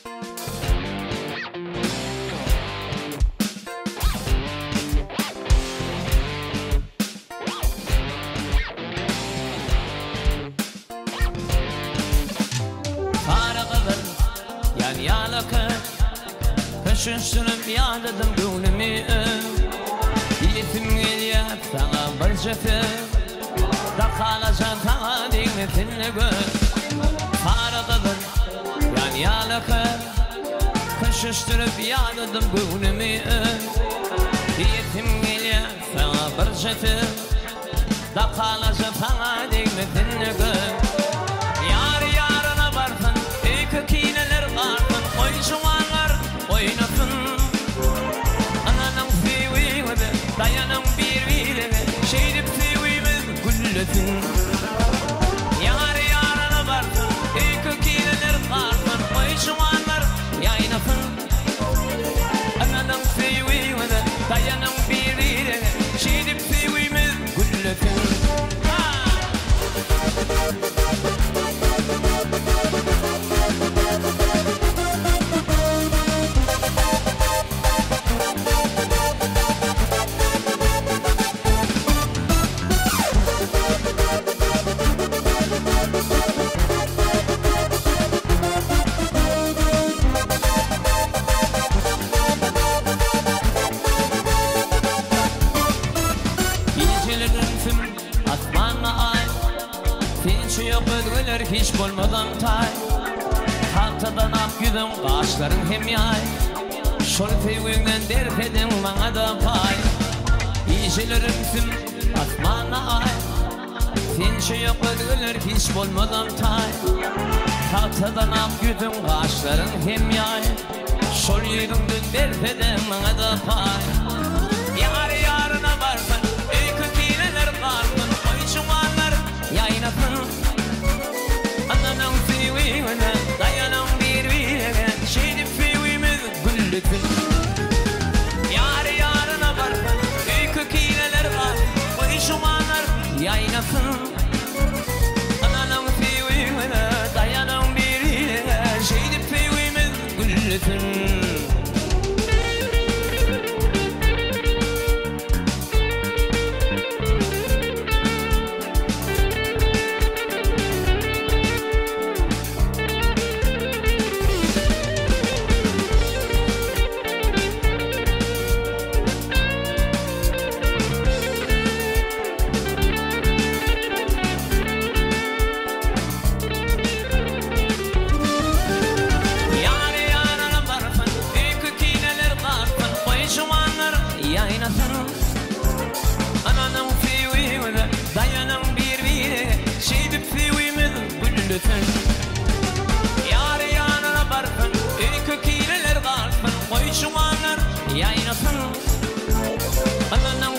Düşünsünüp yağladım gönlümü Yetim geliyor sana bir cefe Da kalacak sana dinletinle göz Faradadır yani yalakı Düşünsünüp yağladım gönlümü Yetim geliyor sana bir cefe Da kalacak sana dinletinle göz Yar yarına varsın iki kineler varsın Oyuncumanlar oynasın Ananın seviyede dayanın birbirine Şeydip seviyimiz güllesin Yar yarına varsın iki kineler varsın Oyuncumanlar yaynasın Ananın seviyede dayanın birbirine Şeydip seviyimiz güllesin hiç bolmadan tay Haftadan ak yüzüm kaşların hem yay Şol sevgünden derpedim bana da pay İyicelerimsin asmana ay Sen şey yapıdırlar hiç bolmadan tay Haftadan ak yüzüm kaşların hem yay Şol yüzümden derpedim bana da pay Yar yarına varsın iki kineler varsın Oyuncumanlar yaynasın Ananın seviyene dayanın birbirine Şeydip seviyimiz güllesin Yar yarına varsın iki kineler var Oyuncumanlar yaynasın Ananın seviyene dayanın birbirine Şeydip seviyimiz güllesin Ananın seviyene dayanın birbirine Şeydip seviyimiz güllesin Yar yanına varsın iki kineler varsın Oyuncumanlar yaynasın Ananın